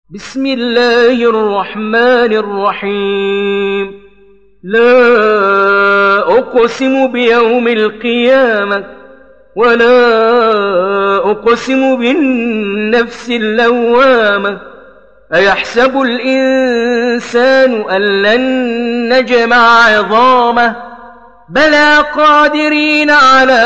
بسم الله الرحمن الرحيم. لا أقسم بيوم القيامة ولا أقسم بالنفس اللوامة. أيحسب الإنسان أن لن نجمع عظامه بلى قادرين على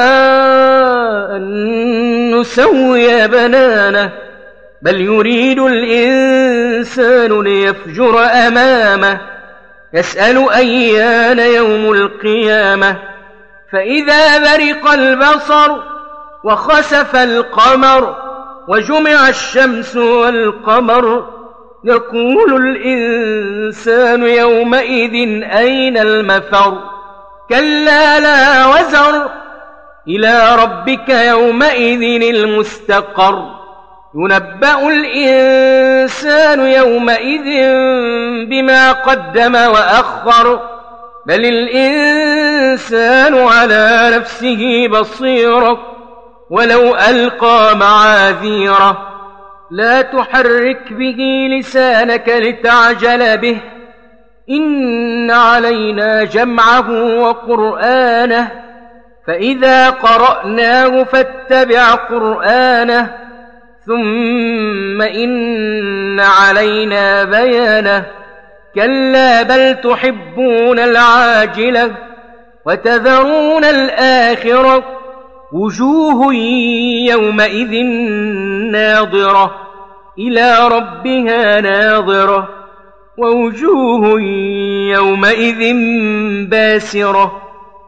أن نسوي بنانه بل يريد الإنسان ليفجر أمامه يسأل أيان يوم القيامة فإذا برق البصر وخسف القمر وجمع الشمس والقمر يقول الإنسان يومئذ أين المفر كلا لا وزر إلى ربك يومئذ المستقر ينبأ الإنسان يومئذ بما قدم وأخر بل الإنسان على نفسه بصيرة ولو ألقى معاذيره لا تحرك به لسانك لتعجل به إن علينا جمعه وقرآنه فإذا قرأناه فاتبع قرآنه ثم إن علينا بيانه كلا بل تحبون العاجلة وتذرون الآخرة وجوه يومئذ ناظرة إلى ربها ناظرة ووجوه يومئذ باسرة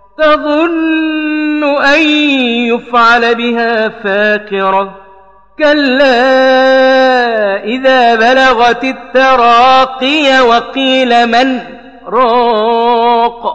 تظن أن يفعل بها فاقرة كلا إذا بلغت التراقي وقيل من راق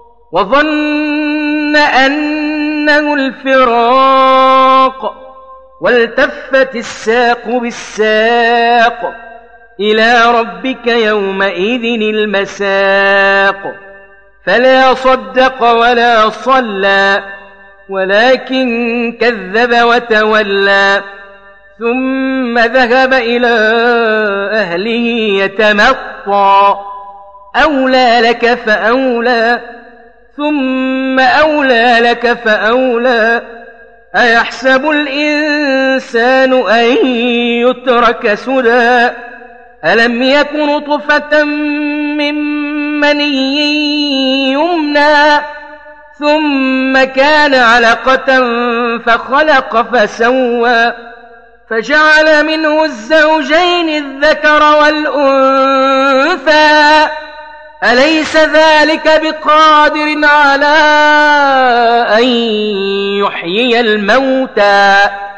وظن أنه الفراق والتفت الساق بالساق إلى ربك يومئذ المساق فلا صدق ولا صلى ولكن كذب وتولى ثم ذهب إلى أهله يتمطى أولى لك فأولى ثم أولى لك فأولى أيحسب الإنسان أن يترك سدى ألم يك نطفة من مني يمنى ثم كان علقة فخلق فسوى فجعل منه الزوجين الذكر والأنثى أليس ذلك بقادر على أن يحيي الموتى